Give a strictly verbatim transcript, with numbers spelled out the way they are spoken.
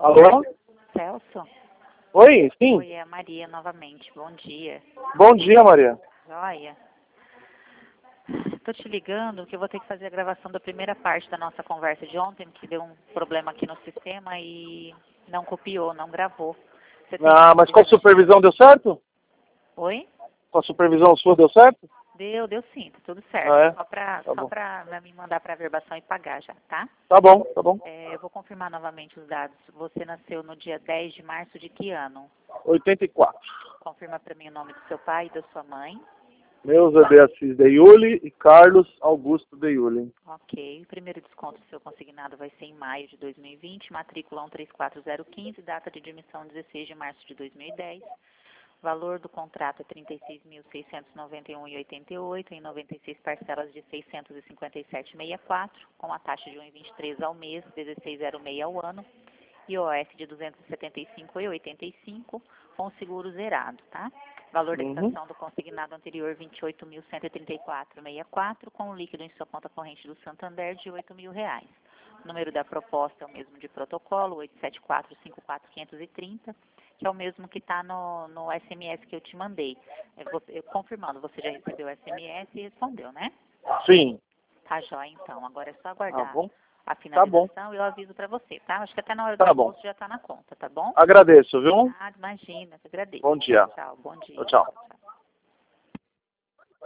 Alô? Celso? Oi, sim. Oi, é a Maria novamente. Bom dia. Bom dia, Maria. Joia. Tô te ligando que eu vou ter que fazer a gravação da primeira parte da nossa conversa de ontem, que deu um problema aqui no sistema e não copiou, não gravou. Você tem Ah, mas com a supervisão deu certo? Oi? Com a supervisão sua deu certo? Deu, deu sim, tá tudo certo. Ah, é? Só pra, Tá só bom. pra me mandar pra verbação e pagar já, tá? Tá bom, tá bom. É, eu vou confirmar novamente os dados. Você nasceu no dia dez de março de que ano? oitenta e quatro. Confirma pra mim o nome do seu pai e da sua mãe. Neuza Beatriz de Iuli e Carlos Augusto de Iuli. Ok. O primeiro desconto do seu consignado vai ser em maio de dois mil e vinte, matrícula um três quatro zero um cinco, data de admissão dezesseis de março de dois mil e dez. Valor do contrato é trinta e seis mil seiscentos e noventa e um reais e oitenta e oito centavos, em noventa e seis parcelas de seiscentos e cinquenta e sete reais e sessenta e quatro centavos, com a taxa de um vírgula vinte e três ao mês, dezesseis vírgula zero seis ao ano, I O F de duzentos e setenta e cinco reais e oitenta e cinco centavos, com seguro zerado, tá? Valor da Uhum. quitação do consignado anterior, vinte e oito mil cento e trinta e quatro reais e sessenta e quatro centavos, com o líquido em sua conta corrente do Santander de oito mil reais. O número da proposta é o mesmo de protocolo, oito sete quatro cinco quatro cinco três zero, que é o mesmo que está no, no S M S que eu te mandei. Eu vou- eu confirmando, você já recebeu o S M S e respondeu, né? Sim. Tá jóia, então. Agora é só Tá aguardar bom? a Tá bom. finalização e eu aviso para você, tá? Acho que até na hora do Tá bom. almoço já está na conta, tá bom? Agradeço, viu? Ah, imagina, eu agradeço. Bom dia. Tchau, bom dia. Tchau, tchau. Tchau.